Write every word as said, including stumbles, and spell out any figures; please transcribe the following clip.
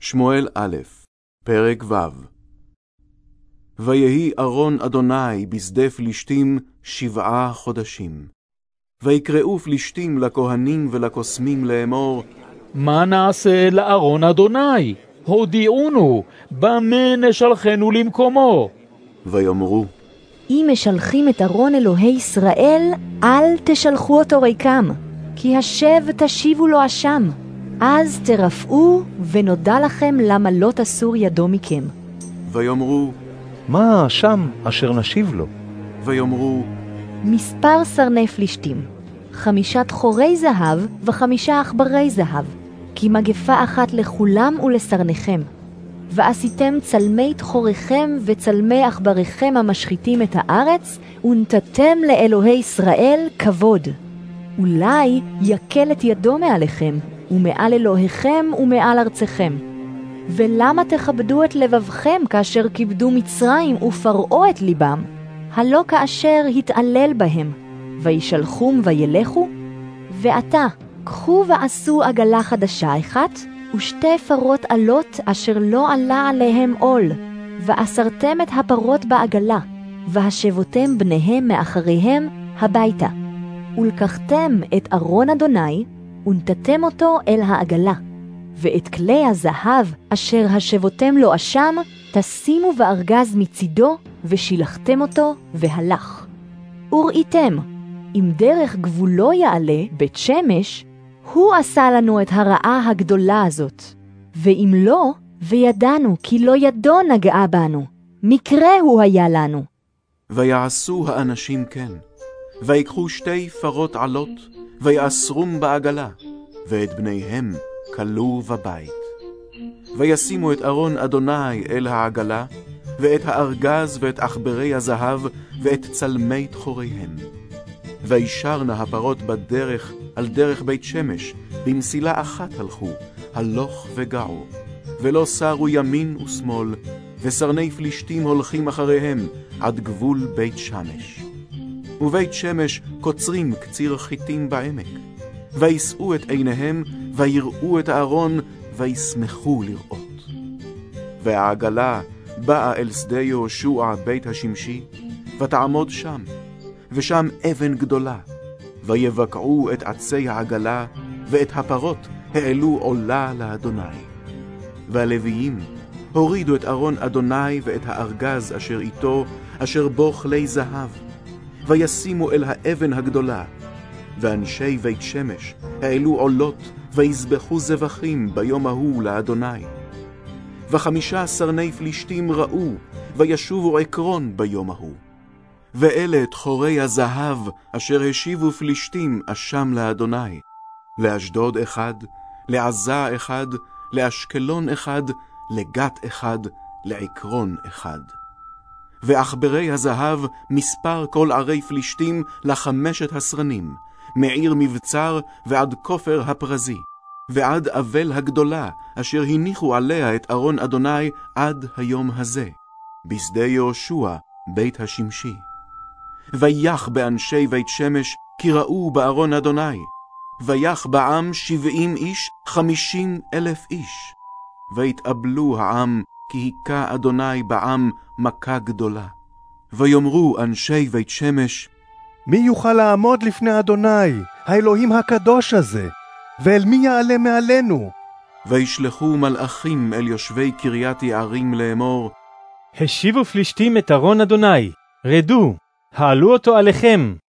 שמואל א', פרק ו'. ויהי ארון אדוני בשדה פלישתים שבעה חודשים. ויקראו פלישתים לכהנים ולקוסמים לאמור, מה נעשה לארון אדוני? הודיעונו, במה נשלחנו למקומו? ויאמרו, אם משלחים את ארון אלוהי ישראל, אל תשלחו אותו ריקם, כי השב תשיבו לו אשם. אז תרפאו, ונודע לכם למה לא תסור ידו מכם. ויאמרו, מה האשם אשר נשיב לו? ויאמרו, מספר סרני פלישתים, חמישת חורי זהב וחמישה עכברי זהב, כי מגפה אחת לכולם ולסרניכם. ועשיתם צלמי תחוריכם וצלמי עכבריכם המשחיתים את הארץ, ונתתם לאלוהי ישראל כבוד. אולי יקל את ידו מעליכם, ומעל אלוהיכם ומעל ארצכם. ולמה תכבדו את לבבכם כאשר כיבדו מצרים ופרעו את ליבם? הלא כאשר התעלל בהם, וישלחום וילכו? ועתה, קחו ועשו עגלה חדשה אחת, ושתי פרות עלות אשר לא עלה עליהם עול, ואסרתם את הפרות בעגלה, והשבותם בניהם מאחריהם הביתה. ולקחתם את ארון אדוני, ונתתם אותו אל העגלה. ואת כלי הזהב אשר השבותם לו אשם, תשימו בארגז מצידו, ושילחתם אותו והלך. וראיתם, אם דרך גבולו יעלה בית שמש, הוא עשה לנו את הרעה הגדולה הזאת. ואם לא, וידענו כי לא ידו נגעה בנו, מקרה הוא היה לנו. ויעשו האנשים כן, ויקחו שתי פרות עלות, ויאסרום בעגלה, ואת בניהם כלו בבית. וישימו את ארון אדוני אל העגלה, ואת הארגז ואת עכברי הזהב, ואת צלמי תחוריהם. וישרנה הפרות בדרך על דרך בית שמש, במסילה אחת הלכו, הלוך וגעו, ולא סרו ימין ושמאל, וסרני פלישתים הולכים אחריהם עד גבול בית שמש. ובית שמש קוצרים קציר חיטים בעמק, וישאו את עיניהם, ויראו את הארון, וישמחו לראות. והעגלה באה אל שדה יהושע בית השמשי, ותעמוד שם, ושם אבן גדולה, ויבקעו את עצי העגלה, ואת הפרות העלו עולה לאדוני. והלוויים הורידו את ארון אדוני ואת הארגז אשר איתו, אשר בו כלי זהב, וישימו אל האבן הגדולה. ואנשי בית שמש העלו עולות, ויזבחו זבחים ביום ההוא לאדוני. וחמישה סרני פלישתים ראו, וישובו עקרון ביום ההוא. ואלה תחורי הזהב אשר השיבו פלישתים אשם לאדוני, לאשדוד אחד, לעזה אחד, לאשקלון אחד, לגת אחד, לעקרון אחד. ועכברי הזהב מספר כל ערי פלישתים לחמשת הסרנים, מעיר מבצר ועד כופר הפרזי, ועד אבל הגדולה, אשר הניחו עליה את ארון אדוני עד היום הזה, בשדה יהושע בית השמשי. ויח באנשי בית שמש, כי ראו בארון אדוני, ויח בעם שבעים איש, חמישים אלף איש. ויתאבלו העם, כי היכה אדוני בעם מכה גדולה. ויאמרו אנשי בית שמש, מי יוכל לעמוד לפני אדוני, האלוהים הקדוש הזה, ואל מי יעלה מעלינו? וישלחו מלאכים אל יושבי קריית יערים לאמור, השיבו פלישתים את ארון אדוני, רדו, העלו אותו עליכם,